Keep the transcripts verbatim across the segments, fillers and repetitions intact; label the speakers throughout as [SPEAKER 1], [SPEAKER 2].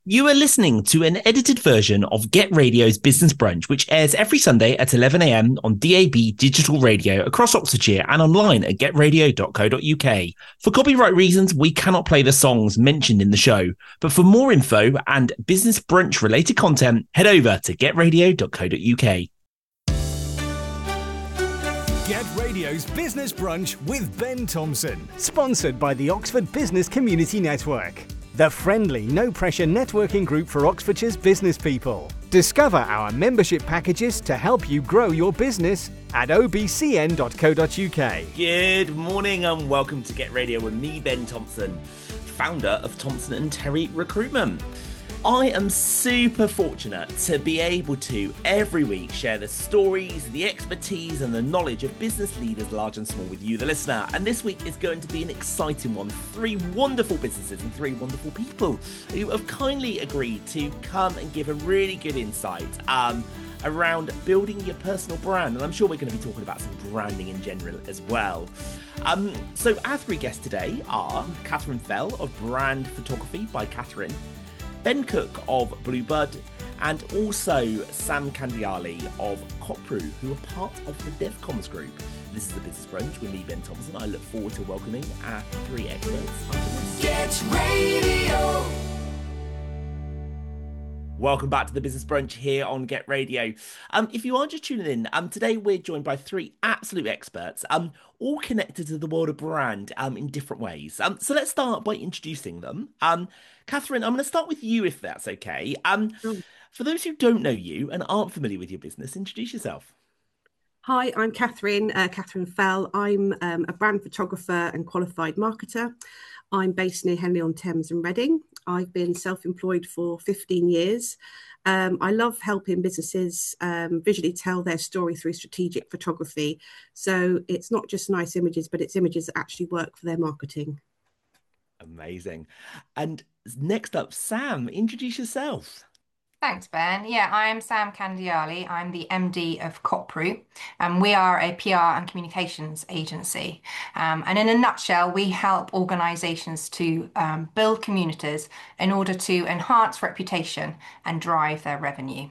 [SPEAKER 1] You are listening to an edited version of Get Radio's Business Brunch, which airs every Sunday at eleven a m on D A B digital radio across Oxfordshire and online at get radio dot co dot u k. For copyright reasons, we cannot play the songs mentioned in the show, but for more info and Business Brunch related content, head over to get radio dot co dot u k.
[SPEAKER 2] Get Radio's Business Brunch with Ben Thompson, sponsored by the Oxford Business Community Network, the friendly, no-pressure networking group for Oxfordshire's business people. Discover our membership packages to help you grow your business at o b c n dot co dot u k.
[SPEAKER 1] Good morning and welcome to Get Radio with me, Ben Thompson, founder of Thompson and Terry Recruitment. I am super fortunate to be able to every week share the stories, the expertise and the knowledge of business leaders large and small with you, the listener. And this week is going to be an exciting one. Three wonderful businesses and three wonderful people who have kindly agreed to come and give a really good insight um, around building your personal brand. And I'm sure we're going to be talking about some branding in general as well. Um, so our three guests today are Catherine Fell of Brand Photography by Catherine, Ben Cook of Bluebird, and also Sam Candiali of Copru, who are part of the DevComs group. This is the Business Brunch with me, Ben Thompson. I look forward to welcoming our three experts. Get Radio! Welcome back to the Business Brunch here on Get Radio. Um, if you are just tuning in, um, today we're joined by three absolute experts, um, all connected to the world of brand um, in different ways. Um, so let's start by introducing them. Um, Catherine, I'm going to start with you if that's okay. Um,
[SPEAKER 3] Mm.
[SPEAKER 1] for those who don't know you and aren't familiar with your business, introduce yourself.
[SPEAKER 3] Hi, I'm Catherine, uh, Catherine Fell. I'm um, a brand photographer and qualified marketer. I'm based near Henley-on-Thames in Reading. I've been self-employed for fifteen years. Um, I love helping businesses um, visually tell their story through strategic photography. So it's not just nice images, but it's images that actually work for their marketing.
[SPEAKER 1] Amazing. And next up, Sam, introduce yourself.
[SPEAKER 4] Thanks, Ben. Yeah, I'm Sam Candiali. I'm the M D of Copru, and we are a P R and communications agency. Um, and in a nutshell, we help organisations to um, build communities in order to enhance reputation and drive their revenue.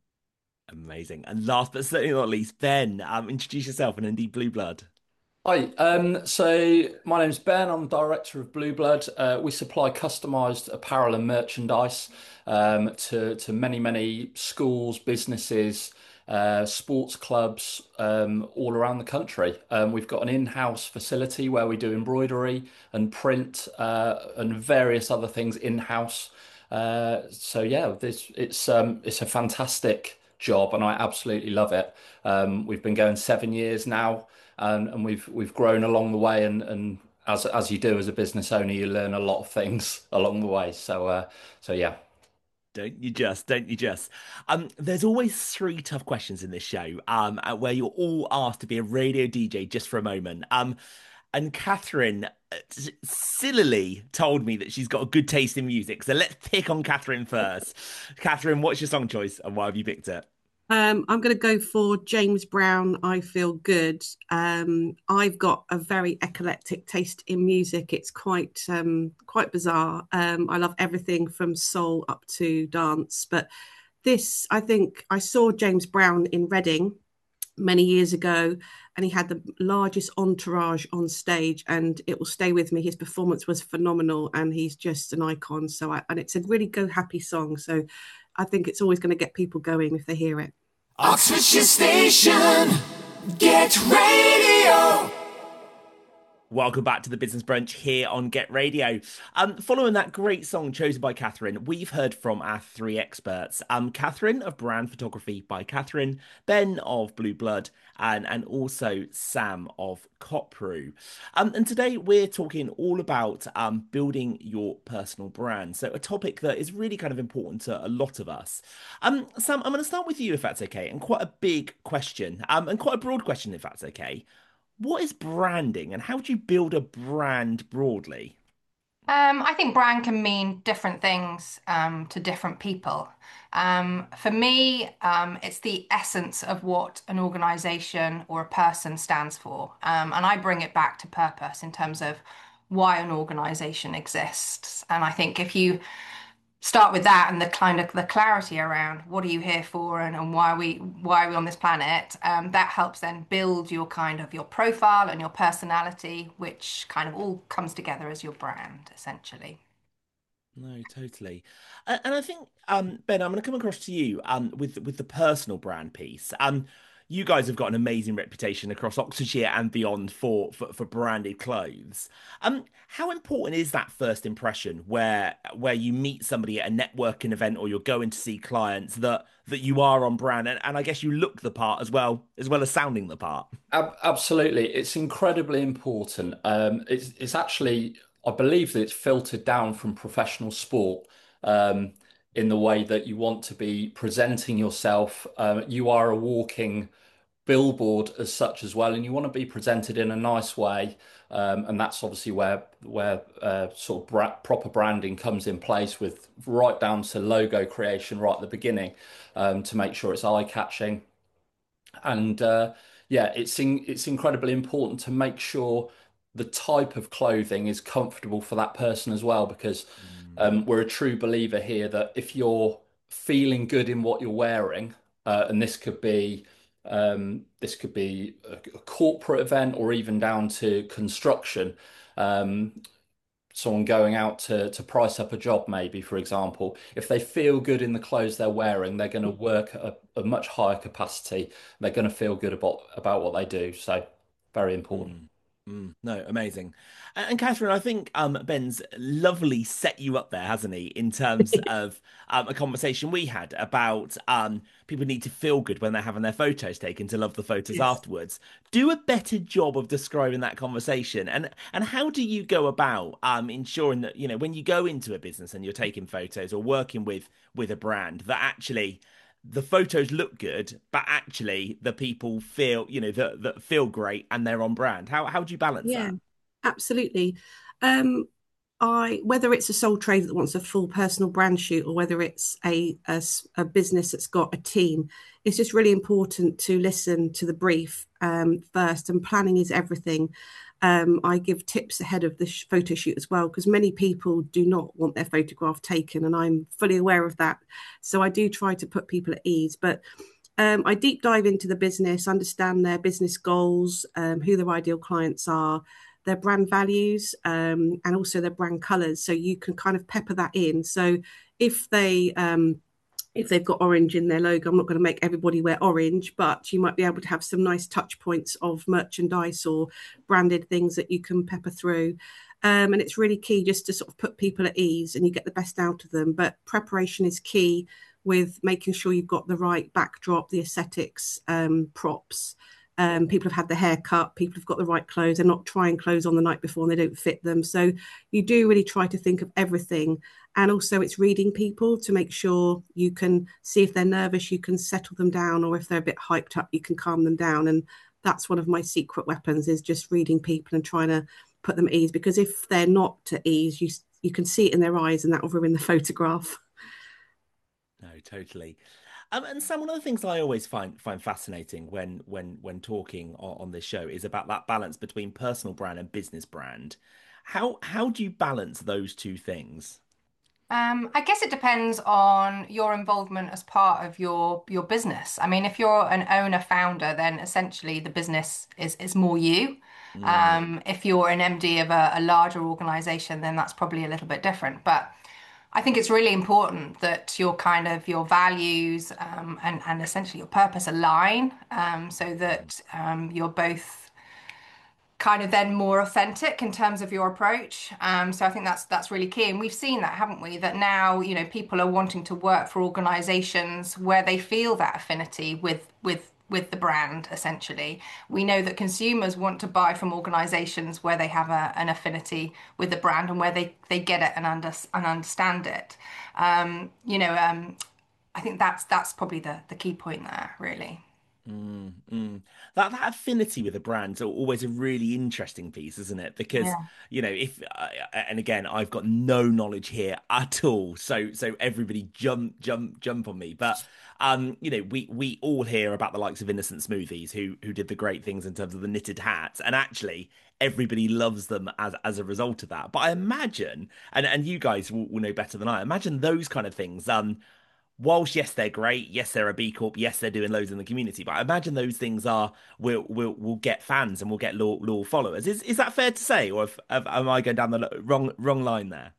[SPEAKER 1] Amazing. And last but certainly not least, Ben, um, introduce yourself and indeed Blue Blood.
[SPEAKER 5] Hi, um, so my name's Ben. I'm director of Blue Blood. Uh, we supply customised apparel and merchandise um, to to many many schools, businesses, uh, sports clubs um, all around the country. Um, we've got an in-house facility where we do embroidery and print uh, and various other things in-house. Uh, so yeah, this it's um, it's a fantastic job, and I absolutely love it. Um, we've been going seven years now and, and we've we've grown along the way and and as as you do as a business owner you learn a lot of things along the way so uh so yeah.
[SPEAKER 1] Don't you just, don't you just. Um, there's always three tough questions in this show, um, uh, where you're all asked to be a radio D J just for a moment. Um, and Catherine uh, s- sillily told me that she's got a good taste in music. So let's pick on Catherine first. Catherine, what's your song choice and why have you picked it?
[SPEAKER 3] Um, I'm going to go for James Brown, I Feel Good. Um, I've got a very eclectic taste in music. It's quite um, quite bizarre. Um, I love everything from soul up to dance. But this, I think I saw James Brown in Reading many years ago, and he had the largest entourage on stage, and it will stay with me. His performance was phenomenal, and he's just an icon. So, I, and it's a really go happy song. So, I think it's always going to get people going if they hear it.
[SPEAKER 2] Oxfordshire Station, Get Radio.
[SPEAKER 1] Welcome back to the Business Brunch here on Get Radio. Um, following that great song chosen by Catherine, we've heard from our three experts. Um, Catherine of Brand Photography by Catherine, Ben of Blue Blood, and, and also Sam of Copru. Um, and today we're talking all about um, building your personal brand. So a topic that is really kind of important to a lot of us. Um, Sam, I'm going to start with you if that's okay, and quite a big question, um, and quite a broad question if that's okay. What is branding and how do you build a brand broadly?
[SPEAKER 4] Um, I think brand can mean different things um, to different people. Um, for me, um, it's the essence of what an organization or a person stands for. Um, and I bring it back to purpose in terms of why an organization exists. And I think if you start with that and the kind of the clarity around what are you here for, and, and why are we why are we on this planet. Um, that helps then build your kind of your profile and your personality, which kind of all comes together as your brand essentially.
[SPEAKER 1] No, totally. A- And I think, um, Ben, I'm going to come across to you um, with with the personal brand piece. Um, you guys have got an amazing reputation across Oxfordshire and beyond for for, for branded clothes. Um, how important is that first impression where where you meet somebody at a networking event or you're going to see clients that that you are on brand and, and I guess you look the part as well as well as sounding the part?
[SPEAKER 5] Ab absolutely, it's incredibly important. Um, it's it's actually, I believe that it's filtered down from professional sport, um, in the way that you want to be presenting yourself. Um, you are a walking billboard as such as well, and you want to be presented in a nice way. Um, and that's obviously where where uh, sort of bra proper branding comes in place, with right down to logo creation right at the beginning, um, to make sure it's eye-catching. And uh, yeah, it's in, it's incredibly important to make sure the type of clothing is comfortable for that person as well, because
[SPEAKER 1] Mm,
[SPEAKER 5] um, we're a true believer here that if you're feeling good in what you're wearing, uh, and this could be um, this could be a, a corporate event or even down to construction. Um, someone going out to to price up a job, maybe, for example, if they feel good in the clothes they're wearing, they're going to work at a, a much higher capacity. They're going to feel good about about what they do. So very important.
[SPEAKER 1] mm, mm. No, amazing. And, and Catherine, I think um, Ben's lovely set you up there, hasn't he, in terms of um, a conversation we had about um, people need to feel good when they're having their photos taken to love the photos
[SPEAKER 3] Yes.
[SPEAKER 1] afterwards. Do a better job of describing that conversation, and and how do you go about um, ensuring that you know when you go into a business and you're taking photos or working with with a brand that actually the photos look good, but actually the people feel, you know, that that feel great and they're on brand. How how do you balance
[SPEAKER 3] Yeah,
[SPEAKER 1] that?
[SPEAKER 3] absolutely. Um, I whether it's a sole trader that wants a full personal brand shoot or whether it's a, a s- a business that's got a team, it's just really important to listen to the brief um, first. And planning is everything. Um, I give tips ahead of the sh- photo shoot as well because many people do not want their photograph taken, and I'm fully aware of that. So I do try to put people at ease, but. Um, I deep dive into the business, understand their business goals, um, who their ideal clients are, their brand values, um, and also their brand colors. So you can kind of pepper that in. So if they um, if they've got orange in their logo, I'm not going to make everybody wear orange, but you might be able to have some nice touch points of merchandise or branded things that you can pepper through. Um, and it's really key just to sort of put people at ease and you get the best out of them. But preparation is key with making sure you've got the right backdrop, the aesthetics, um, props. Um, people have had their hair cut, people have got the right clothes, they're not trying clothes on the night before and they don't fit them. So you do really try to think of everything. And also, it's reading people to make sure you can see if they're nervous, you can settle them down, or if they're a bit hyped up, you can calm them down. And that's one of my secret weapons is just reading people and trying to put them at ease. Because if they're not at ease, you you can see it in their eyes, and that will ruin the photograph.
[SPEAKER 1] No, totally. Um, and Sam, one of the things I always find find fascinating when when when talking on, on this show is about that balance between personal brand and business brand. How how do you balance those two things?
[SPEAKER 4] Um, I guess it depends on your involvement as part of your your business. I mean, if you're an owner founder, then essentially the business is is more you.
[SPEAKER 1] Mm,
[SPEAKER 4] Um, if you're an M D of a, a larger organization, then that's probably a little bit different. But I think it's really important that your kind of your values um, and and essentially your purpose align, um, so that um, you're both kind of then more authentic in terms of your approach. Um, so I think that's that's really key, and we've seen that, haven't we? That now you know people are wanting to work for organisations where they feel that affinity with with with the brand. Essentially, we know that consumers want to buy from organisations where they have a, an affinity with the brand and where they they get it and under and understand it. Um, you know, um, I think that's that's probably the the key point there, really.
[SPEAKER 1] Mm, mm. That that affinity with a brand's al- always a really interesting piece, isn't it? Because
[SPEAKER 4] Yeah.
[SPEAKER 1] you know, if uh, and again, I've got no knowledge here at all, so so everybody jump jump jump on me. But um, you know, we we all hear about the likes of Innocent Smoothies, who who did the great things in terms of the knitted hats, and actually everybody loves them as as a result of that. But I imagine, and and you guys will, will know better than I imagine those kind of things. Um whilst yes, they're great, yes, they're a B Corp, yes, they're doing loads in the community, but I imagine those things are will will will get fans and will get loyal, loyal followers. Is is that fair to say, or have, have, am I going down the lo- wrong wrong line there?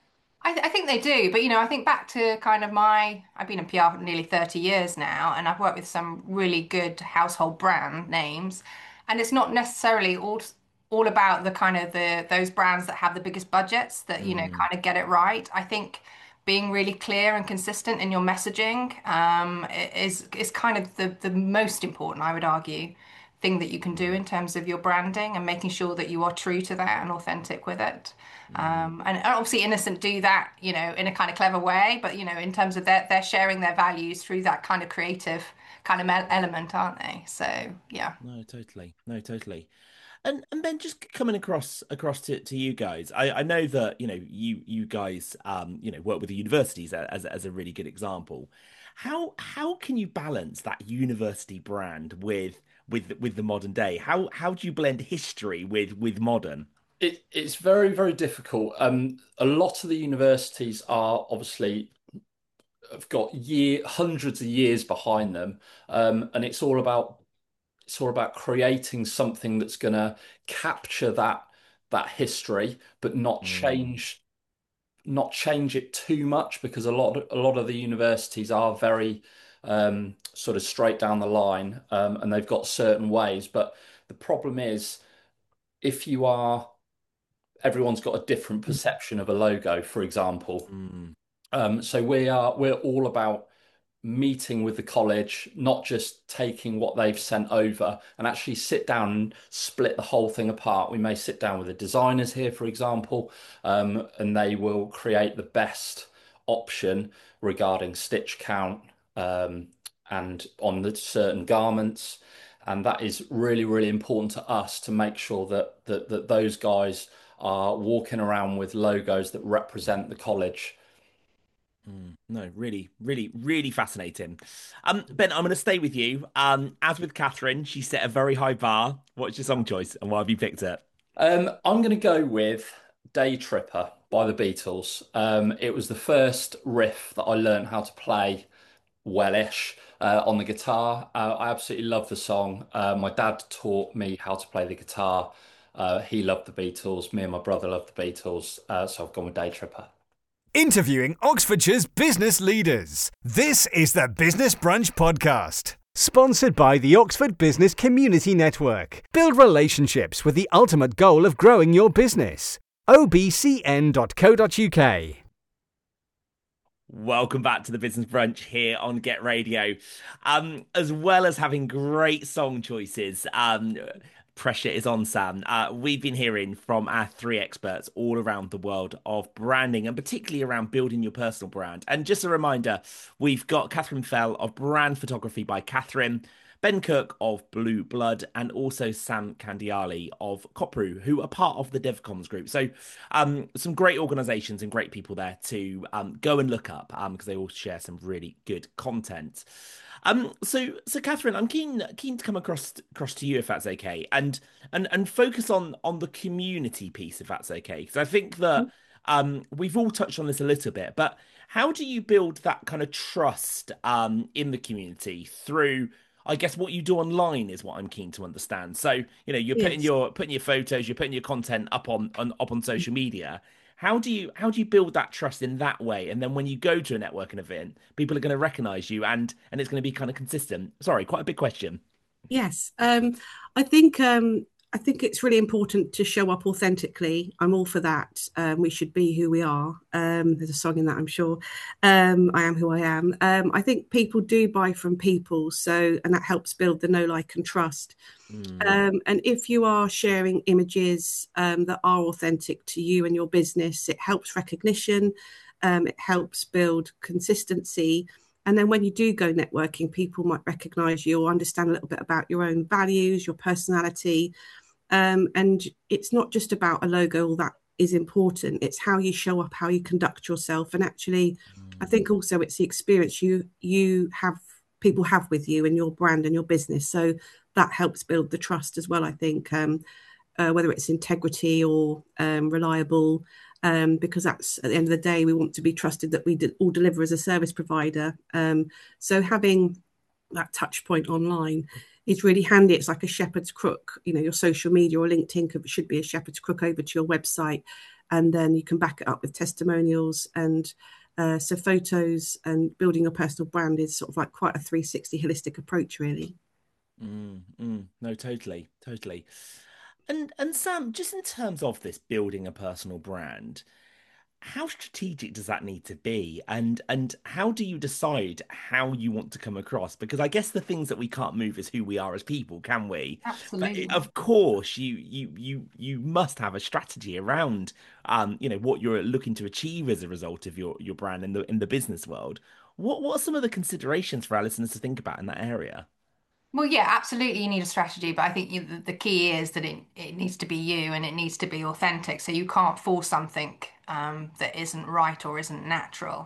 [SPEAKER 4] I, th I think they do, but you know, I think back to kind of my, I've been in P R for nearly thirty years now, and I've worked with some really good household brand names, and it's not necessarily all all about the kind of the those brands that have the biggest budgets that, you know,
[SPEAKER 1] Mm,
[SPEAKER 4] kind of get it right. I think being really clear and consistent in your messaging um, i- is is kind of the the most important, I would argue, thing that you can do in terms of your branding and making sure that you are true to that and authentic with it.
[SPEAKER 1] mm.
[SPEAKER 4] Um, and obviously, Innocent do that, you know, in a kind of clever way. But you know, in terms of their they're sharing their values through that kind of creative kind of me- element, aren't they? So yeah.
[SPEAKER 1] No, totally. No, totally. And and then just coming across across to, to you guys, I, I know that you know you you guys um you know work with the universities a- as as a really good example. How how can you balance that university brand with with with the modern day? How how do you blend history with with modern?
[SPEAKER 5] It, it's very, very difficult. Um, a lot of the universities are obviously have got year hundreds of years behind them, um, and it's all about it's all about creating something that's going to capture that that history, but not
[SPEAKER 1] Mm,
[SPEAKER 5] change not change it too much because a lot a lot of the universities are very um, sort of straight down the line, um, and they've got certain ways. But the problem is if you are everyone's got a different perception of a logo, for example.
[SPEAKER 1] mm,
[SPEAKER 5] Um, so we are we're all about meeting with the college, not just taking what they've sent over and actually sit down and split the whole thing apart. We may sit down with the designers here, for example, um, and they will create the best option regarding stitch count um, and on the certain garments. And that is really, really important to us to make sure that that, that those guys are walking around with logos that represent the college.
[SPEAKER 1] mm. No, really, really, really fascinating. Um, Ben, I'm going to stay with you. Um, as with Catherine, she set a very high bar. What's your song choice, and why have you picked it?
[SPEAKER 5] Um, I'm going to go with Day Tripper by the Beatles. Um, it was the first riff that I learned how to play wellish uh, on the guitar. Uh, I absolutely love the song. Uh, my dad taught me how to play the guitar. Uh, he loved the Beatles. Me and my brother loved the Beatles. Uh, so I've gone with Day Tripper.
[SPEAKER 2] Interviewing Oxfordshire's business leaders. This is the Business Brunch Podcast. Sponsored by the Oxford Business Community Network. Build relationships with the ultimate goal of growing your business. o b c n dot co dot u k.
[SPEAKER 1] Welcome back to the Business Brunch here on Get Radio. Um, as well as having great song choices, um, pressure is on, Sam. Uh, we've been hearing from our three experts all around the world of branding and particularly around building your personal brand. And just a reminder, we've got Catherine Fell of Brand Photography by Catherine, Ben Cook of Blue Blood, and also Sam Candiali of Copru, who are part of the DevComs group. So, um, some great organizations and great people there to um, go and look up um, because they all share some really good content. Um, so, so Catherine, I'm keen keen to come across across to you if that's okay, and and and focus on on the community piece if that's okay, because I think that um, we've all touched on this a little bit, but how do you build that kind of trust um, in the community through? I guess what you do online is what I'm keen to understand. So, you know, you're putting
[SPEAKER 3] Yes.
[SPEAKER 1] your putting your photos, you're putting your content up on, on up on social media. How do you how do you build that trust in that way? And then when you go to a networking event, people are going to recognize you and and it's going to be kind of consistent. Sorry, quite a big question.
[SPEAKER 3] Yes, um, I think um, I think it's really important to show up authentically. I'm all for that. Um, we should be who we are. Um, there's a song in that, I'm sure. Um, I am who I am. Um, I think people do buy from people, so and that helps build the know, like, and trust.
[SPEAKER 1] Mm,
[SPEAKER 3] Um, and if you are sharing images um, that are authentic to you and your business, it helps recognition. Um, it helps build consistency. And then when you do go networking, people might recognize you or understand a little bit about your own values, your personality. Um, and it's not just about a logo, all that is important. It's how you show up, how you conduct yourself. And actually, mm. I think also it's the experience you you have, people have with you and your brand and your business. So that helps build the trust as well, I think, um, uh, whether it's integrity or um, reliable. Um, because that's at the end of the day, we want to be trusted that we de- all deliver as a service provider. Um, so having that touch point online is really handy. It's like a shepherd's crook. You know, your social media or LinkedIn should be a shepherd's crook over to your website, and then you can back it up with testimonials. And uh, so photos and building your personal brand is sort of like quite a three sixty holistic approach, really.
[SPEAKER 1] Mm, mm, no, totally, totally. And and Sam, just in terms of this building a personal brand, how strategic does that need to be? And and how do you decide how you want to come across? Because I guess the things that we can't move is who we are as people, can we?
[SPEAKER 4] Absolutely.
[SPEAKER 1] But of course, you you you you must have a strategy around um, you know, what you're looking to achieve as a result of your your brand in the in the business world. What what are some of the considerations for our listeners to think about in that area?
[SPEAKER 4] Well, yeah, absolutely. You need a strategy, but I think you, the the key is that it, it needs to be you and it needs to be authentic. So you can't force something um, that isn't right or isn't natural.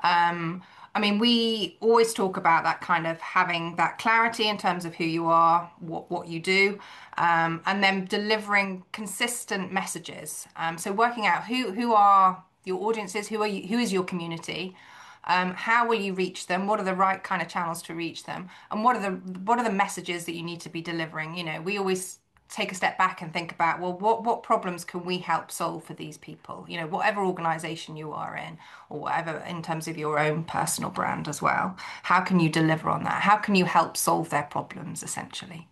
[SPEAKER 4] Um, I mean, we always talk about that kind of having that clarity in terms of who you are, what what you do, um, and then delivering consistent messages. Um, so working out who who are your audiences, who are you, who is your community. Um, how will you reach them? What are the right kind of channels to reach them? And what are the what are the messages that you need to be delivering? You know, we always take a step back and think about, well, what what problems can we help solve for these people? You know, whatever organization you are in, or whatever in terms of your own personal brand as well. How can you deliver on that? How can you help solve their problems, essentially?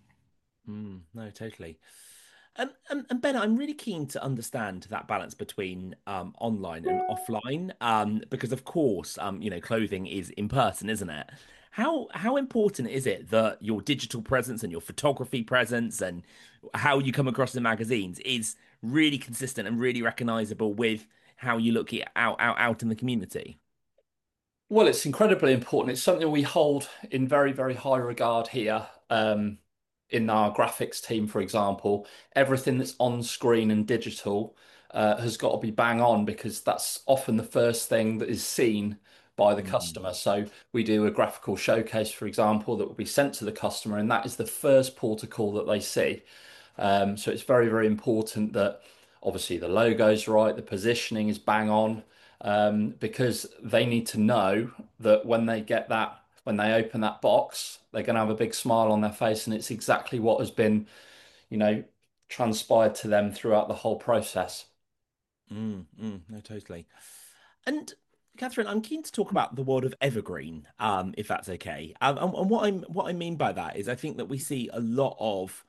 [SPEAKER 1] Mm, no, totally. Um, and, and Ben, I'm really keen to understand that balance between um, online and offline, um, because of course, um, you know, clothing is in person, isn't it? How how important is it that your digital presence and your photography presence and how you come across in magazines is really consistent and really recognizable with how you look it out out out in the community?
[SPEAKER 5] Well, it's incredibly important. It's something we hold in very, very high regard here. Um, in our graphics team, for example, everything that's on screen and digital uh, has got to be bang on because that's often the first thing that is seen by the
[SPEAKER 1] Mm,
[SPEAKER 5] customer. So we do a graphical showcase, for example, that will be sent to the customer, and that is the first port of call that they see. Um, so it's very, very important that obviously the logo's right, the positioning is bang on, um, because they need to know that when they get that, when they open that box, they're going to have a big smile on their face, and it's exactly what has been, you know, transpired to them throughout the whole process.
[SPEAKER 1] mm, mm, no, totally. And Catherine, I'm keen to talk about the world of evergreen, um, if that's okay. Um, and, and what I'm what I mean by that is I think that we see a lot of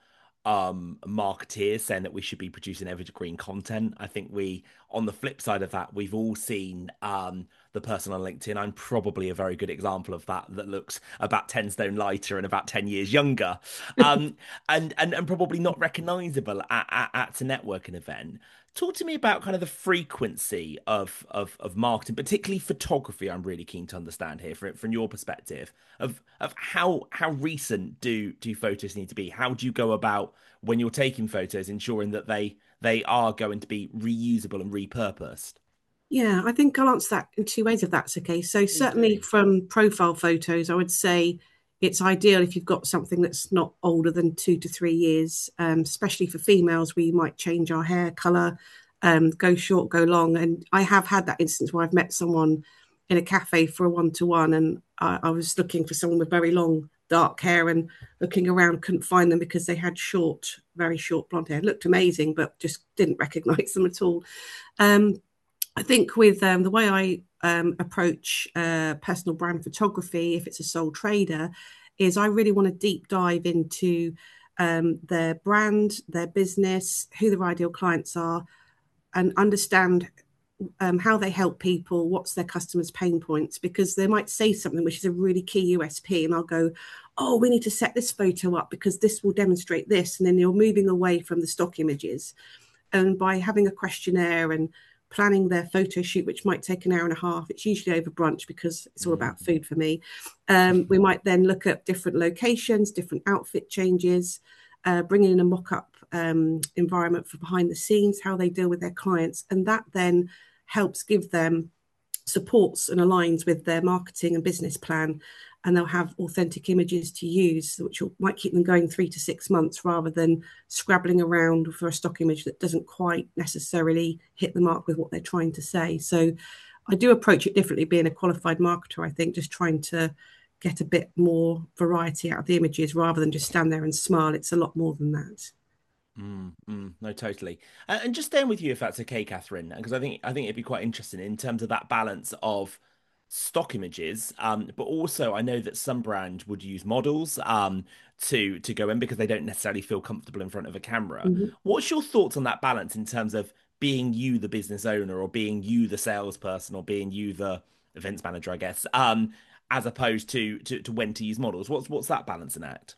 [SPEAKER 1] um marketeers saying that we should be producing evergreen content. I think we, on the flip side of that, we've all seen um the person on LinkedIn. I'm probably a very good example of that, that looks about ten stone lighter and about ten years younger. Um and and, and probably not recognizable at, at, at a networking event. Talk to me about kind of the frequency of of of marketing, particularly photography. I'm really keen to understand here from from your perspective of of how how recent do do photos need to be? How do you go about when you're taking photos, ensuring that they they are going to be reusable and repurposed?
[SPEAKER 3] Yeah, I think I'll answer that in two ways if that's okay. So
[SPEAKER 1] Please
[SPEAKER 3] certainly
[SPEAKER 1] do.
[SPEAKER 3] from profile photos, I would say it's ideal if you've got something that's not older than two to three years, um, especially for females, where you might change our hair color, um, go short, go long. And I have had that instance where I've met someone in a cafe for a one-to-one, and I, I was looking for someone with very long, dark hair, and looking around, couldn't find them because they had short, very short blonde hair. It looked amazing, but just didn't recognize them at all. Um, I think with um, the way I um, approach uh, personal brand photography, if it's a sole trader, is I really want to deep dive into um, their brand, their business, who their ideal clients are, and understand um, how they help people, what's their customers' pain points, because they might say something which is a really key U S P, and I'll go, oh, we need to set this photo up because this will demonstrate this. And then you're moving away from the stock images. And by having a questionnaire and planning their photo shoot, which might take an hour and a half. It's usually over brunch because it's all about food for me. Um, we might then look at different locations, different outfit changes, uh, bringing in a mock-up um, environment for behind the scenes, how they deal with their clients. And that then helps give them supports and aligns with their marketing and business plan, and they'll have authentic images to use, which will, might keep them going three to six months rather than scrabbling around for a stock image that doesn't quite necessarily hit the mark with what they're trying to say. So I do approach it differently being a qualified marketer, I think, just trying to get a bit more variety out of the images rather than just stand there and smile. It's a lot more than that.
[SPEAKER 1] Mm, mm, no, totally. Uh, and just staying with you, if that's okay, Catherine, because I think I think it'd be quite interesting in terms of that balance of stock images, um, but also I know that some brand would use models um, to to go in because they don't necessarily feel comfortable in front of a camera.
[SPEAKER 3] Mm-hmm.
[SPEAKER 1] What's your thoughts on that balance in terms of being you, the business owner, or being you, the salesperson, or being you, the events manager, I guess, um, as opposed to, to to when to use models? What's what's that balancing act?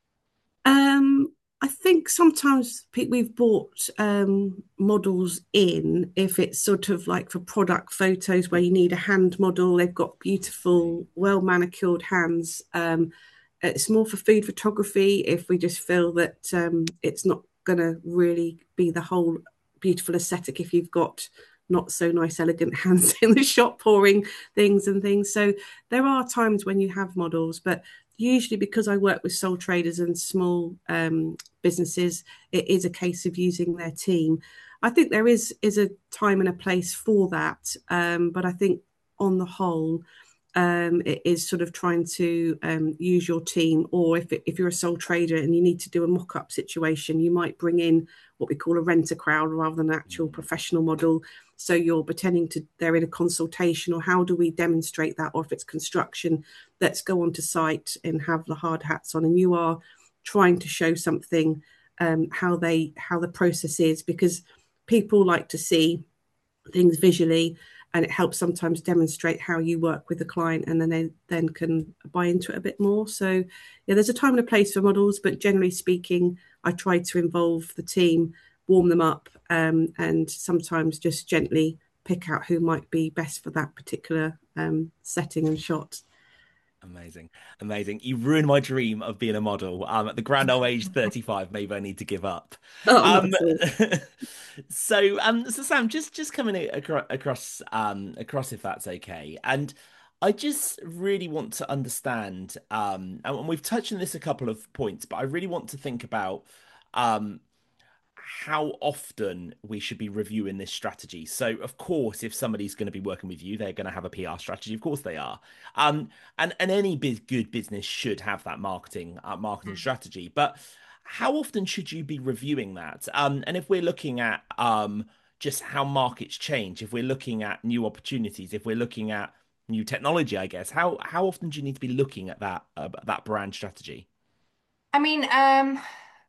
[SPEAKER 3] Um, I think sometimes we've bought um, models in if it's sort of like for product photos where you need a hand model. They've got beautiful, well manicured hands. Um, it's more for food photography if we just feel that um, it's not going to really be the whole beautiful aesthetic if you've got not so nice, elegant hands in the shop pouring things and things. So there are times when you have models, but usually because I work with sole traders and small um, businesses, it is a case of using their team. I think there is is a time and a place for that, um, but I think on the whole, um, it is sort of trying to um, use your team. Or if it, if you're a sole trader and you need to do a mock-up situation, you might bring in what we call a renter crowd rather than an actual professional model. So you're pretending to they're in a consultation, or how do we demonstrate that? Or if it's construction, let's go onto site and have the hard hats on, and you are trying to show something, um, how they how the process is, because people like to see things visually, and it helps sometimes demonstrate how you work with the client, and then they then can buy into it a bit more. So yeah, there's a time and a place for models, but generally speaking, I try to involve the team, warm them up, um, and sometimes just gently pick out who might be best for that particular um, setting and shot.
[SPEAKER 1] Amazing, amazing. You ruined my dream of being a model. Um, at the grand old age thirty-five, maybe I need to give up.
[SPEAKER 3] Oh,
[SPEAKER 1] Um, so, um, so Sam, just just coming across, across, um, across, if that's okay, and I just really want to understand, um, and we've touched on this a couple of points, but I really want to think about, um, how often we should be reviewing this strategy. So, of course, if somebody's going to be working with you, they're going to have a P R strategy. Of course, they are. Um, and and any big, good business should have that marketing uh, marketing strategy. But how often should you be reviewing that? Um, and if we're looking at um, just how markets change, if we're looking at new opportunities, if we're looking at new technology, I guess, how how often do you need to be looking at that uh, that brand strategy?
[SPEAKER 4] I mean, um,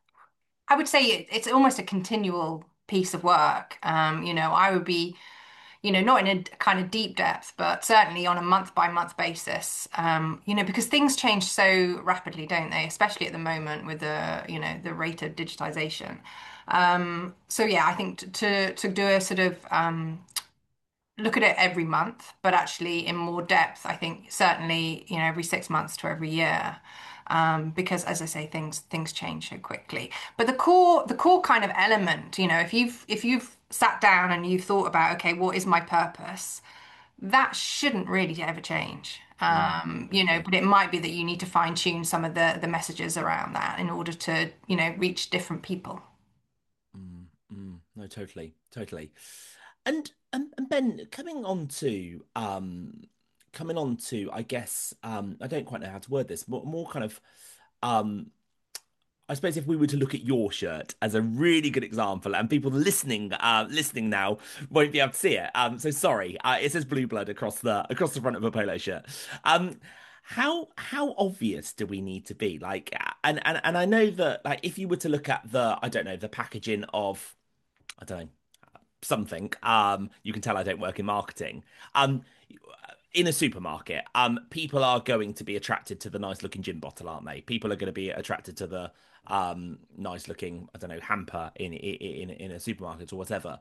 [SPEAKER 4] I would say it, it's almost a continual piece of work. Um, you know, I would be, you know, not in a kind of deep depth, but certainly on a month by month basis. Um, you know, because things change so rapidly, don't they? Especially at the moment with the, you know, the rate of digitization. Um, so yeah, I think t- to to do a sort of um, look at it every month, but actually in more depth, I think certainly, you know, every six months to every year. Um, because as I say, things things change so quickly. But the core the core kind of element, you know, if you've if you've sat down and you've thought about, okay, what is my purpose? That shouldn't really ever change.
[SPEAKER 1] Mm,
[SPEAKER 4] Um, you know,
[SPEAKER 1] okay.
[SPEAKER 4] but it might be that you need to fine tune some of the the messages around that in order to, you know, reach different people.
[SPEAKER 1] Mm, mm, no, totally, totally. And, and and Ben, coming on to um coming on to, I guess, um I don't quite know how to word this, more, more kind of um I suppose if we were to look at your shirt as a really good example, and people listening uh listening now won't be able to see it. Um so sorry. Uh, it says Blue Blood across the across the front of a polo shirt. Um how how obvious do we need to be? Like uh, and and and I know that like if you were to look at the I don't know the packaging of I don't know something. Um, you can tell I don't work in marketing. Um, in a supermarket, um, people are going to be attracted to the nice looking gin bottle, aren't they? People are going to be attracted to the um nice looking, I don't know, hamper in in in a supermarket or whatever.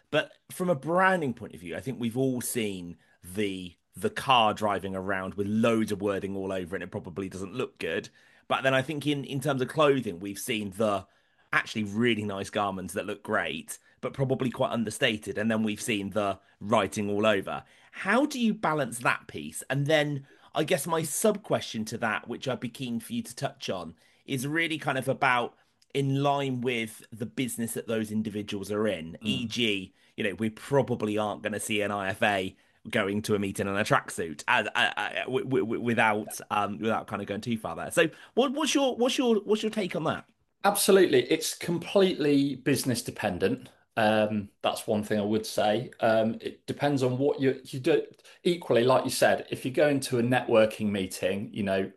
[SPEAKER 1] But from a branding point of view, I think we've all seen the the car driving around with loads of wording all over it, and it probably doesn't look good. But then I think in in terms of clothing, we've seen the actually really nice garments that look great, but probably quite understated. And then we've seen the writing all over. How do you balance that piece? And then I guess my sub question to that, which I'd be keen for you to touch on, is really kind of about in line with the business that those individuals are in,
[SPEAKER 5] Mm.
[SPEAKER 1] for example, you know, we probably aren't going to see an I F A going to a meeting in a tracksuit as uh, uh, w- w- without um without kind of going too far there. So what, what's your what's your what's your take on that?
[SPEAKER 5] Absolutely. It's completely business dependent. Um, that's one thing I would say. Um, it depends on what you you do. Equally, like you said, if you go into a networking meeting, you know,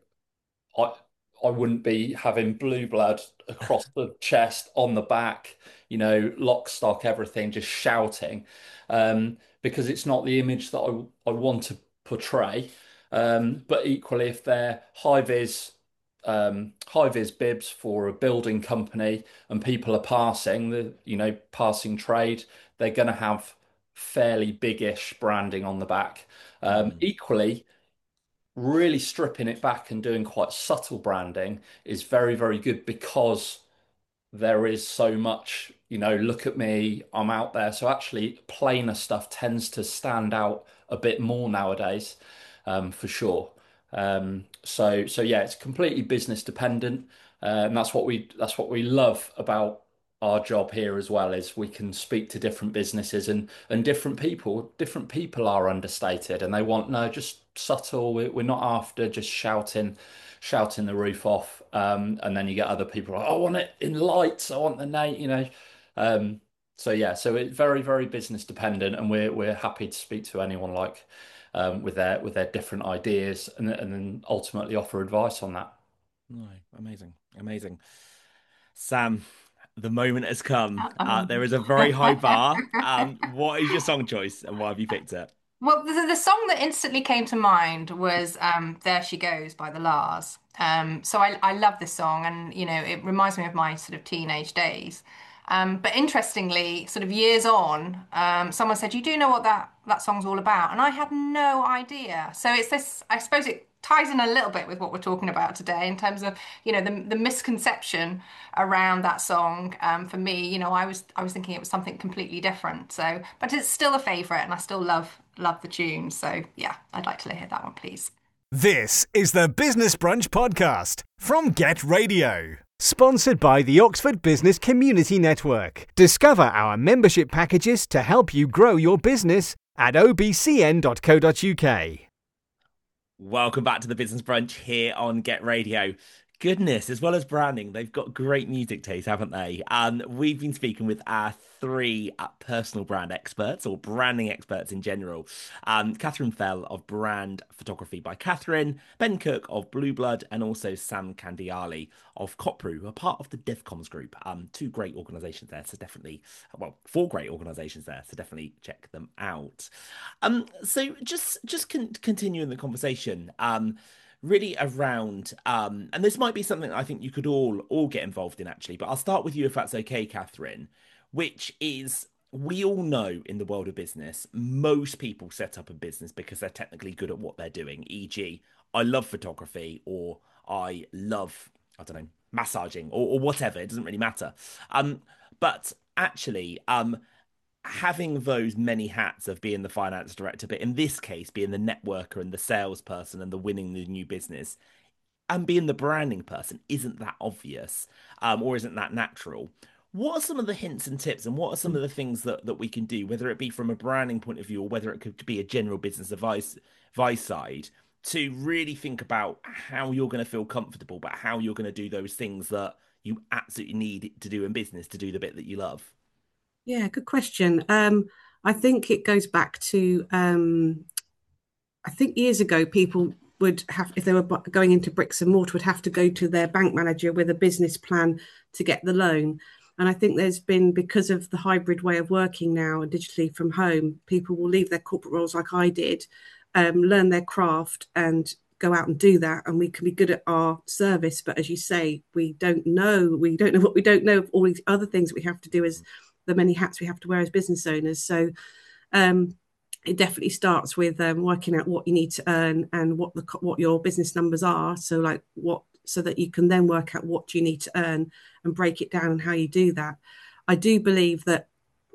[SPEAKER 5] I I wouldn't be having blue blood across the chest, on the back, you know, lock, stock, everything, just shouting, um, because it's not the image that I I want to portray. Um, but equally, if they're high vis um, high vis bibs for a building company and people are passing the, you know, passing trade, they're going to have fairly big-ish branding on the back. Um,
[SPEAKER 1] Mm.
[SPEAKER 5] equally really stripping it back and doing quite subtle branding is very, very good because there is so much, you know, look at me, I'm out there. So actually, plainer stuff tends to stand out a bit more nowadays, um, for sure. Um, so so yeah, it's completely business dependent, uh, and that's what we that's what we love about our job here as well is we can speak to different businesses and and different people. Different people are understated and they want no just subtle. We're, we're not after just shouting shouting the roof off. Um, and then you get other people like, I want it in lights. I want the name, you know. Um, so yeah, so it's very, very business dependent, and we're we're happy to speak to anyone like um, with their with their different ideas, and and then ultimately offer advice on that.
[SPEAKER 1] No, amazing, amazing. Sam, the moment has come. Uh, there
[SPEAKER 4] Um,
[SPEAKER 1] is a very high bar. Um, what is your song choice and why have you picked it?
[SPEAKER 4] Well, the, the song that instantly came to mind was um, "There She Goes" by the Lars. Um, so I, I love this song, and you know, it reminds me of my sort of teenage days. Um, but interestingly, sort of years on, um, someone said, "You do know what that that song's all about?" And I had no idea. So it's this. I suppose it ties in a little bit with what we're talking about today in terms of you know the the misconception around that song. Um, for me, you know, I was I was thinking it was something completely different. So, but it's still a favorite, and I still love love the tune. So yeah, I'd like to hear that one, please.
[SPEAKER 2] This is the Business Brunch podcast from Get Radio. Sponsored by the Oxford Business Community Network. Discover our membership packages to help you grow your business at o b c n dot co dot u k.
[SPEAKER 1] Welcome back to the Business Brunch here on Get Radio. Goodness, as well as branding, they've got great music taste, haven't they? And we've been speaking with our three uh, personal brand experts or branding experts in general. Um, Catherine Fell of Brand Photography by Catherine, Ben Cook of Blue Blood, and also Sam Candiali of Copru, who are part of the DevComs group. Um, two great organisations there, so definitely, well, four great organisations there, so definitely check them out. Um, so just just con- continuing the conversation. Um, really around um and this might be something I think you could all all get involved in actually, but I'll start with you if that's okay, Catherine, which is we all know in the world of business most people set up a business because they're technically good at what they're doing, for example I love photography or I love, I don't know, massaging or, or whatever, it doesn't really matter. um but actually um having those many hats of being the finance director, but in this case, being the networker and the salesperson and the winning the new business and being the branding person isn't that obvious, um, or isn't that natural. What are some of the hints and tips, and what are some of the things that, that we can do, whether it be from a branding point of view or whether it could be a general business advice, advice side, to really think about how you're going to feel comfortable, but how you're going to do those things that you absolutely need to do in business to do the bit that you love?
[SPEAKER 3] Yeah, good question. Um, I think it goes back to, um, I think years ago, people would have, if they were bu- going into bricks and mortar, would have to go to their bank manager with a business plan to get the loan. And I think there's been, because of the hybrid way of working now and digitally from home, people will leave their corporate roles like I did, um, learn their craft and go out and do that. And we can be good at our service. But as you say, we don't know, we don't know what we don't know of all these other things we have to do as the many hats we have to wear as business owners. So um, it definitely starts with um, working out what you need to earn and what the what your business numbers are. So like what so that you can then work out what you need to earn and break it down and how you do that. I do believe that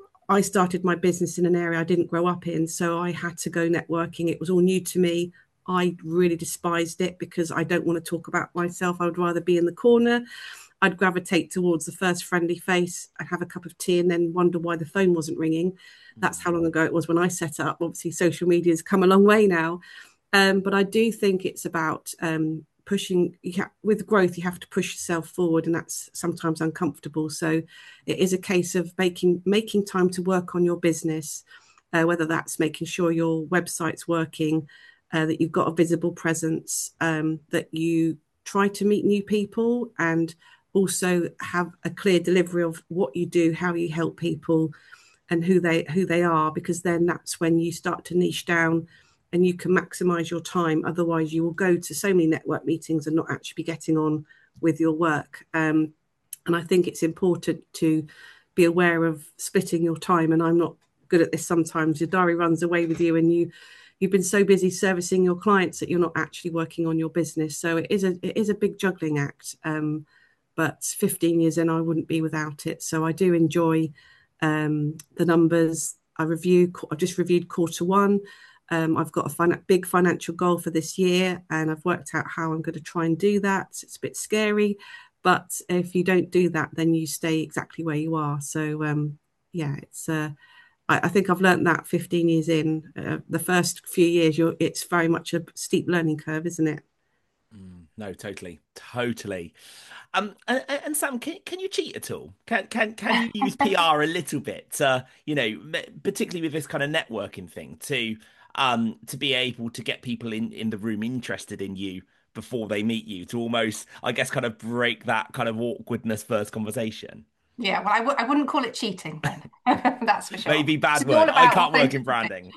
[SPEAKER 3] I started my business in an area I didn't grow up in, so I had to go networking. It was all new to me. I really despised it because I don't want to talk about myself. I would rather be in the corner. I'd gravitate towards the first friendly face. I'd have a cup of tea and then wonder why the phone wasn't ringing. That's how long ago it was when I set up. Obviously, social media has come a long way now. Um, but I do think it's about um, pushing. You ha- with growth, you have to push yourself forward, and that's sometimes uncomfortable. So it is a case of making making time to work on your business, uh, whether that's making sure your website's working, uh, that you've got a visible presence, um, that you try to meet new people, and also have a clear delivery of what you do, how you help people, and who they who they are, because then that's when you start to niche down and you can maximize your time. Otherwise, you will go to so many network meetings and not actually be getting on with your work. Um, and I think it's important to be aware of splitting your time. And I'm not good at this sometimes. Your diary runs away with you, and you you've been so busy servicing your clients that you're not actually working on your business. So it is a it is a big juggling act. Um, but fifteen years in, I wouldn't be without it. So I do enjoy um, the numbers. I review. I've just reviewed quarter one. Um, I've got a fin- big financial goal for this year, and I've worked out how I'm going to try and do that. It's a bit scary, but if you don't do that, then you stay exactly where you are. So um, yeah, it's. Uh, I, I think I've learned that fifteen years in. Uh, the first few years, you're, it's very much a steep learning curve, isn't it?
[SPEAKER 1] Mm, no, totally, totally. Um, and, and Sam, can can you cheat at all? Can can can you use P R a little bit to, you know, particularly with this kind of networking thing, to um to be able to get people in in the room interested in you before they meet you, to almost, I guess, kind of break that kind of awkwardness first conversation?
[SPEAKER 4] Yeah, well, I w- I wouldn't call it cheating then. That's for sure.
[SPEAKER 1] Maybe bad
[SPEAKER 4] It's all
[SPEAKER 1] word. I
[SPEAKER 4] about
[SPEAKER 1] can't work in
[SPEAKER 4] authenticity.
[SPEAKER 1] branding.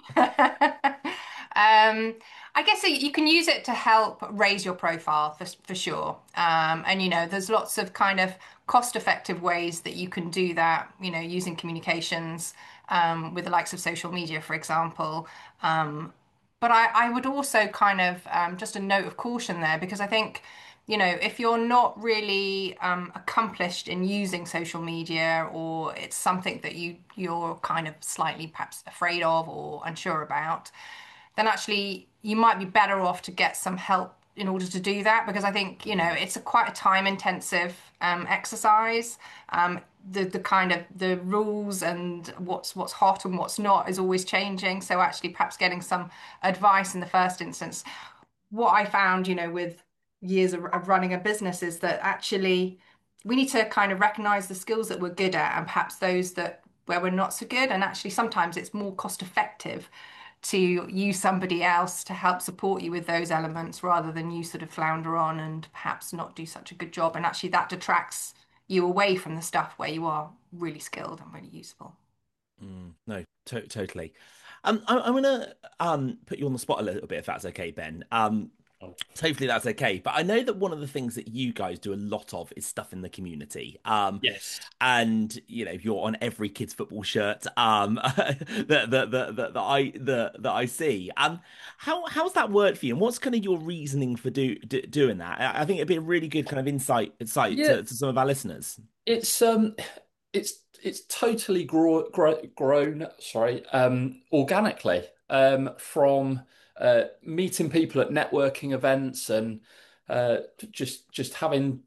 [SPEAKER 4] Um, I guess that you can use it to help raise your profile for, for sure. Um, and, you know, there's lots of kind of cost-effective ways that you can do that, you know, using communications um, with the likes of social media, for example. Um, but I, I would also kind of um, just a note of caution there, because I think, you know, if you're not really um, accomplished in using social media, or it's something that you you're kind of slightly perhaps afraid of or unsure about, then actually you might be better off to get some help in order to do that, because I think, you know, it's a quite a time intensive um, exercise. Um, the the kind of the rules and what's what's hot and what's not is always changing. So actually perhaps getting some advice in the first instance. What I found, you know, with years of, of running a business is that actually we need to kind of recognize the skills that we're good at and perhaps those that where we're not so good. And actually sometimes it's more cost effective to use somebody else to help support you with those elements rather than you sort of flounder on and perhaps not do such a good job. And actually that detracts you away from the stuff where you are really skilled and really useful.
[SPEAKER 1] Mm, no, to totally. Um, I, I'm gonna um put you on the spot a little bit, if that's okay, Ben. Um, so hopefully that's okay. But I know that one of the things that you guys do a lot of is stuff in the community. Um,
[SPEAKER 5] Yes.
[SPEAKER 1] and you know you're on every kid's football shirt. Um, that that that that that I the that I see. Um, how how's that worked for you? And what's kind of your reasoning for do, do doing that? I, I think it'd be a really good kind of insight insight
[SPEAKER 5] Yeah,
[SPEAKER 1] to, to some of our listeners.
[SPEAKER 5] it's um it's it's totally grow, grow, grown, sorry, um organically um from uh meeting people at networking events and uh just just having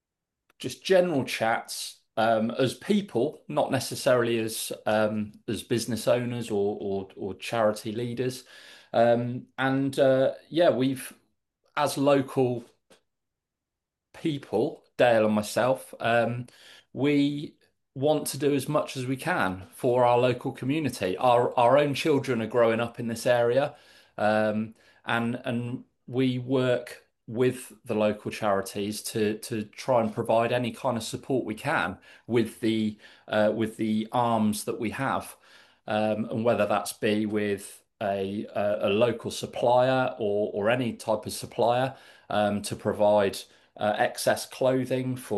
[SPEAKER 5] just general chats um, as people, not necessarily as um, as business owners or or, or charity leaders. Um, and uh, yeah, we've as local people, Dale and myself, um, we want to do as much as we can for our local community. Our our own children are growing up in this area, um, and and we work with the local charities to to try and provide any kind of support we can with the uh, with the arms that we have, um, and whether that's be with a a, a local supplier or or any type of supplier um, to provide uh, excess clothing for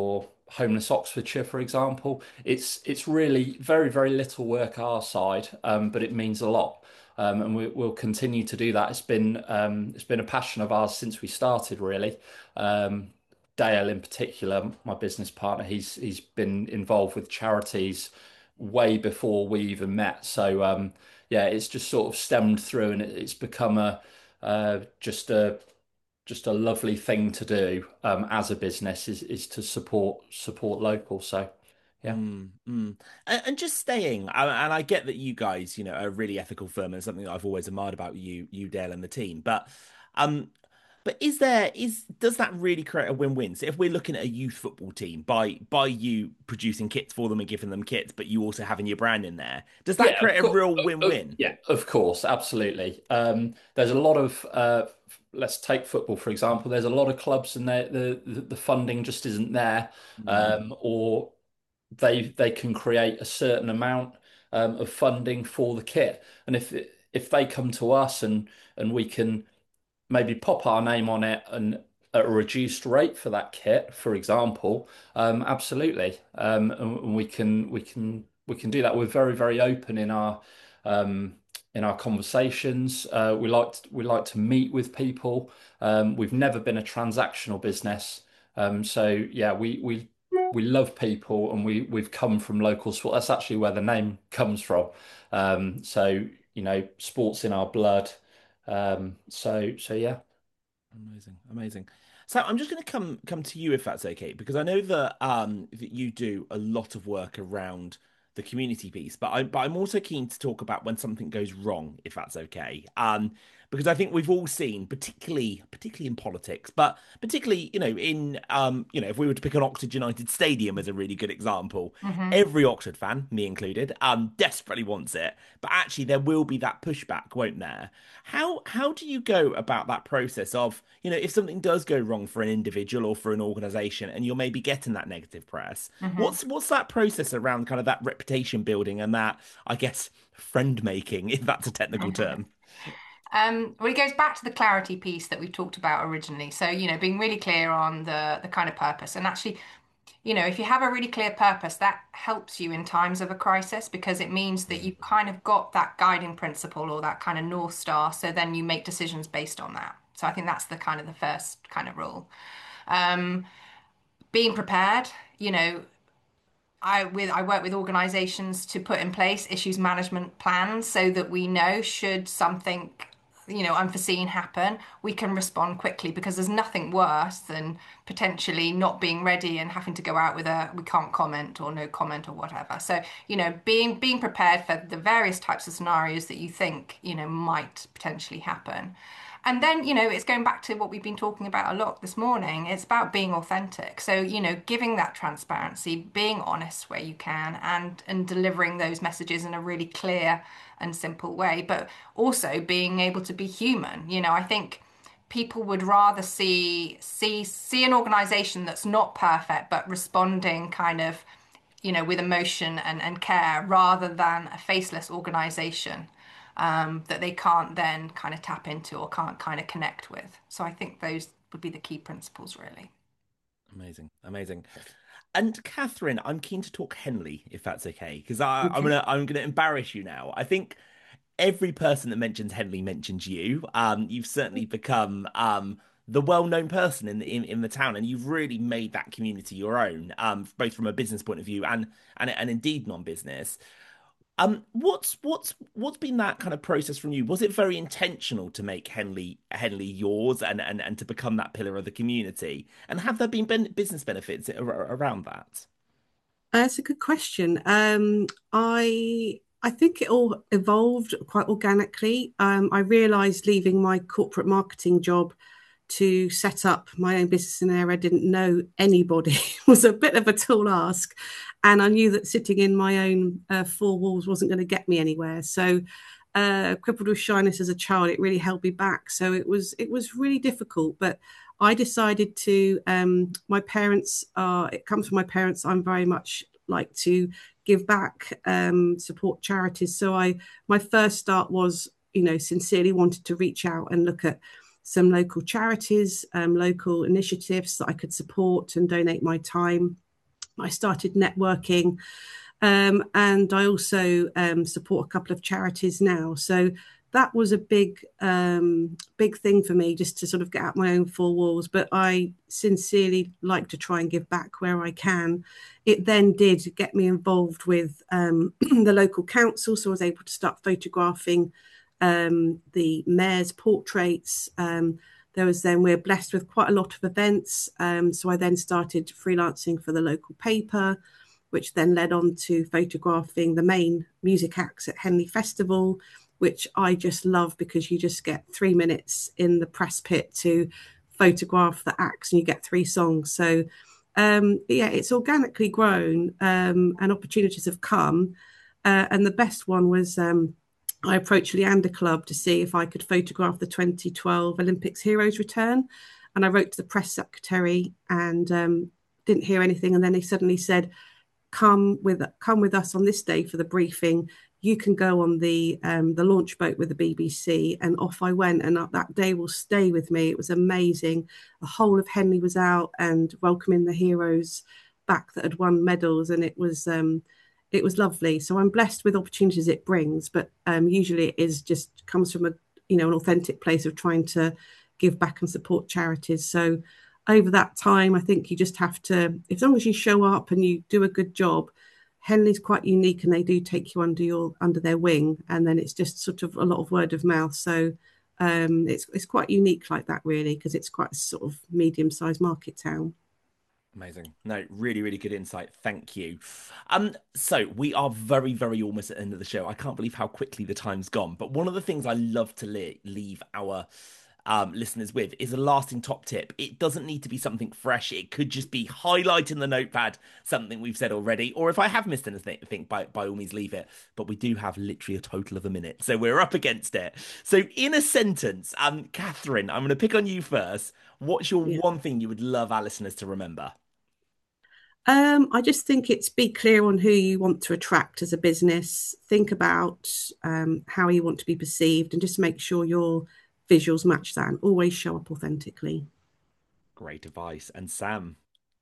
[SPEAKER 5] Homeless Oxfordshire, for example. It's it's really very, very little work our side, um, but it means a lot. Um, and we, we'll continue to do that. It's been um, it's been a passion of ours since we started, really. Um, Dale, in particular, my business partner, he's he's been involved with charities way before we even met. So um, yeah, it's just sort of stemmed through, and it, it's become a uh, just a just a lovely thing to do um, as a business is is to support support local. So yeah.
[SPEAKER 1] Mm, mm. And, and just staying, and and I get that you guys, you know, are a really ethical firm, and something that I've always admired about you, you Dale, and the team. But, um, but is there is does that really create a win-win? So if we're looking at a youth football team by by you producing kits for them and giving them kits, but you also having your brand in there, does that
[SPEAKER 5] Yeah, of
[SPEAKER 1] create a
[SPEAKER 5] course.
[SPEAKER 1] real win-win?
[SPEAKER 5] Yeah, of course, absolutely. Um, there's a lot of uh, let's take football for example. There's a lot of clubs and the the the funding just isn't there,
[SPEAKER 1] Mm,
[SPEAKER 5] um, or they they can create a certain amount um, of funding for the kit, and if if they come to us and and we can maybe pop our name on it and at a reduced rate for that kit, for example, um, absolutely, um, and and we can we can we can do that. We're very very open in our um, in our conversations. Uh, we like to, we like to meet with people. Um, we've never been a transactional business, um, so yeah, we we we love people, and we we've come from local sport. That's actually where the name comes from. Um, so you know, sports in our blood. Um, so so yeah.
[SPEAKER 1] amazing, amazing. So I'm just going to come come to you if that's okay, because I know that um that you do a lot of work around the community piece, but I but I'm also keen to talk about when something goes wrong, if that's okay. Um, because I think we've all seen, particularly particularly in politics, but particularly, you know, in um, you know, if we were to pick an Oxford United Stadium as a really good example,
[SPEAKER 4] Hmm.
[SPEAKER 1] every Oxford fan, me included, um, desperately wants it, but actually there will be that pushback, won't there? How how do you go about that process of, you know, if something does go wrong for an individual or for an organization and you're maybe getting that negative press,
[SPEAKER 4] Hmm.
[SPEAKER 1] what's what's that process around kind of that reputation building and that, I guess, friend making, if that's a technical term?
[SPEAKER 4] Um, well, it goes back to the clarity piece that we talked about originally. So, you know, being really clear on the the kind of purpose, and actually, you know, if you have a really clear purpose, that helps you in times of a crisis because it means that you've kind of got that guiding principle or that kind of North Star. So then you make decisions based on that. So I think that's the kind of the first kind of rule. Um, being prepared, you know, I with I work with organizations to put in place issues management plans so that we know should something, you know, unforeseen happen, we can respond quickly because there's nothing worse than potentially not being ready and having to go out with a we can't comment or no comment or whatever. So, you know, being being prepared for the various types of scenarios that you think, you know, might potentially happen. And then, you know, it's going back to what we've been talking about a lot this morning. It's about being authentic. So, you know, giving that transparency, being honest where you can, and and delivering those messages in a really clear and simple way, but also being able to be human. You know, I think people would rather see see see an organization that's not perfect, but responding kind of, you know, with emotion and, and care rather than a faceless organization um, that they can't then kind of tap into or can't kind of connect with. So I think those would be the key principles, really.
[SPEAKER 1] Amazing, amazing. And Catherine, I'm keen to talk Henley, if that's okay, because I'm
[SPEAKER 3] Okay.
[SPEAKER 1] gonna I'm gonna embarrass you now. I think every person that mentions Henley mentions you. Um, you've certainly become um the well-known person in the in, in the town, and you've really made that community your own, um, both from a business point of view and and and indeed non-business. Um, what's what's what's been that kind of process from you? Was it very intentional to make Henley Henley yours and and and to become that pillar of the community? And have there been ben business benefits ar around that?
[SPEAKER 3] That's a good question. Um, I I think it all evolved quite organically. Um, I realised leaving my corporate marketing job to set up my own business in an area I didn't know anybody was a bit of a tall ask, and I knew that sitting in my own uh, four walls wasn't going to get me anywhere. So, uh, crippled with shyness as a child, it really held me back. So it was it was really difficult, but I decided to. Um, my parents are. It comes from my parents. I'm very much like to give back, um, support charities. So I my first start was, you know, sincerely wanted to reach out and look at some local charities, um, local initiatives that I could support and donate my time. I started networking, um, and I also um, support a couple of charities now. So that was a big, um, big thing for me, just to sort of get out my own four walls. But I sincerely like to try and give back where I can. It then did get me involved with um, the local council, so I was able to start photographing um, the mayor's portraits. Um, there was then, we're blessed with quite a lot of events. Um, so I then started freelancing for the local paper, which then led on to photographing the main music acts at Henley Festival, which I just love because you just get three minutes in the press pit to photograph the acts and you get three songs. So um, yeah, it's organically grown, um, and opportunities have come. Uh, and the best one was um, I approached Leander Club to see if I could photograph the twenty twelve Olympics Heroes return. And I wrote to the press secretary and um, didn't hear anything. And then he suddenly said, come with come with us on this day for the briefing. You can go on the um, the launch boat with the B B C. And off I went. And that day will stay with me. It was amazing. The whole of Henley was out and welcoming the heroes back that had won medals. And it was... Um, it was lovely. So I'm blessed with opportunities it brings, but um, usually it is just comes from a, you know, an authentic place of trying to give back and support charities. So over that time, I think you just have to, as long as you show up and you do a good job, Henley's quite unique and they do take you under your, under their wing. And then it's just sort of a lot of word of mouth. So um, it's, it's quite unique like that really, because it's quite a sort of medium-sized market town.
[SPEAKER 1] Amazing. No, really, really good insight. Thank you. Um, so we are very, very almost at the end of the show. I can't believe how quickly the time's gone. But one of the things I love to le leave our um, listeners with is a lasting top tip. It doesn't need to be something fresh. It could just be highlight in the notepad something we've said already. Or if I have missed anything, by, by all means, leave it. But we do have literally a total of a minute. So we're up against it. So in a sentence, um, Catherine, I'm going to pick on you first. What's your
[SPEAKER 3] Yeah.
[SPEAKER 1] one thing you would love our listeners to remember?
[SPEAKER 3] Um, I just think it's be clear on who you want to attract as a business. Think about um, how you want to be perceived and just make sure your visuals match that and always show up authentically.
[SPEAKER 1] Great advice. And Sam?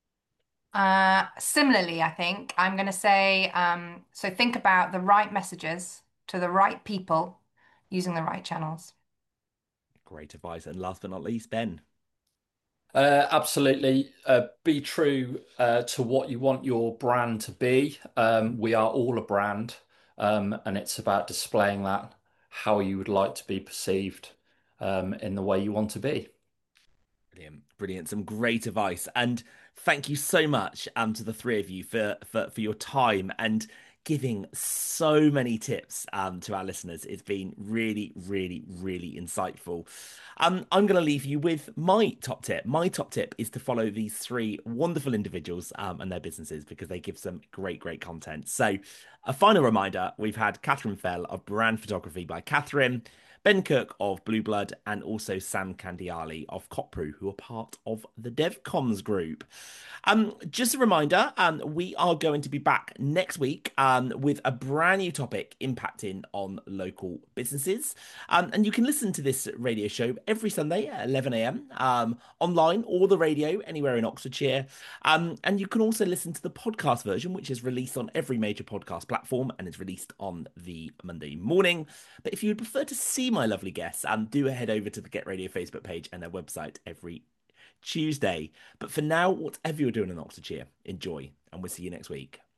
[SPEAKER 4] Uh, similarly, I think I'm going to say, um, so think about the right messages to the right people using the right channels.
[SPEAKER 1] Great advice. And last but not least, Ben?
[SPEAKER 5] Uh, absolutely. Uh, be true uh, to what you want your brand to be. Um, we are all a brand, um, and it's about displaying that how you would like to be perceived um, in the way you want to be.
[SPEAKER 1] Brilliant, brilliant. Some great advice. And thank you so much um, to the three of you for, for, for your time and giving so many tips um, to our listeners. It's been really, really, really insightful. Um, I'm going to leave you with my top tip. My top tip is to follow these three wonderful individuals um, and their businesses because they give some great, great content. So a final reminder, we've had Catherine Fell of Brand Photography by Catherine, Ben Cook of Blue Blood, and also Sam Candiali of Copru, who are part of the DevComs group. Um, just a reminder, um, we are going to be back next week um, with a brand new topic impacting on local businesses. Um, and you can listen to this radio show every Sunday at eleven a m um, online or the radio anywhere in Oxfordshire. Um, and you can also listen to the podcast version, which is released on every major podcast platform and is released on the Monday morning. But if you would prefer to see my lovely guests, um, do head over to the Get Radio Facebook page and their website every Tuesday. But for now, whatever you're doing in Oxfordshire, enjoy, and we'll see you next week.